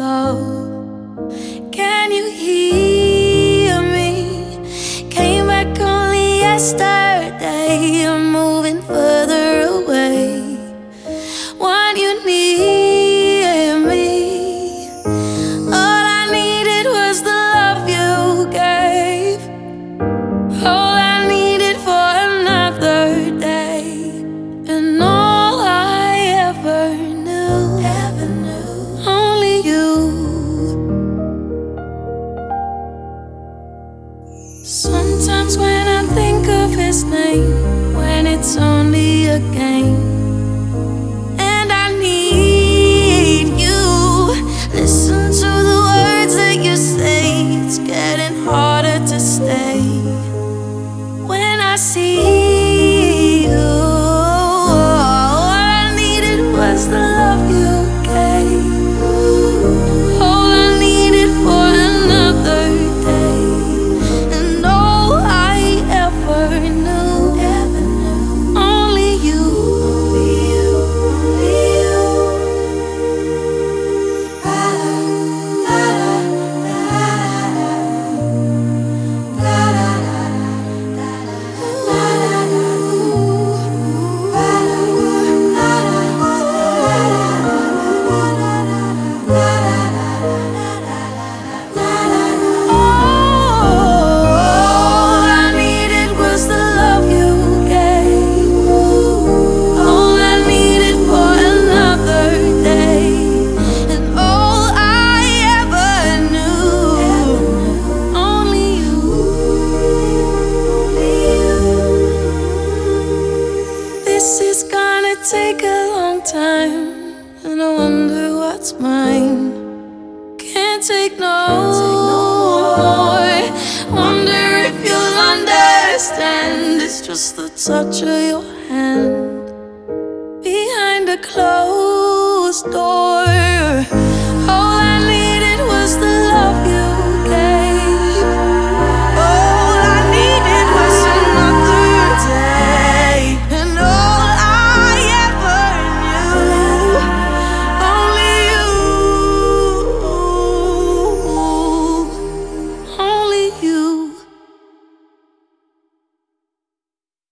love. Can you hear me? Came back only yesterday. I'm moving further away. When you need me, all I needed was the love you gave. All I needed for another day, and all I ever knew, only you. Sometimes when I think of his name, when it's only a game, and I need you, listen to the words that you say. It's getting harder to stay. When I see you, all I needed was the love you gave. All I needed for another day, and all I ever knew, only you, only you, only you. This is gonna take a long time, and I wonder what's mine. Can't take no more. Wonder if you'll understand. It's just the touch of your hand behind a closed door.